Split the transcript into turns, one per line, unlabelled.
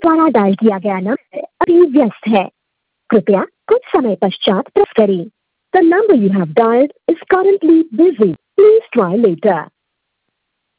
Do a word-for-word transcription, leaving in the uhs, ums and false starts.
द्वारा डायल किया गया नंबर अभी व्यस्त है। कृपया कुछ समय पश्चात प्रेस करें। The number you have dialed is currently busy. Please try later.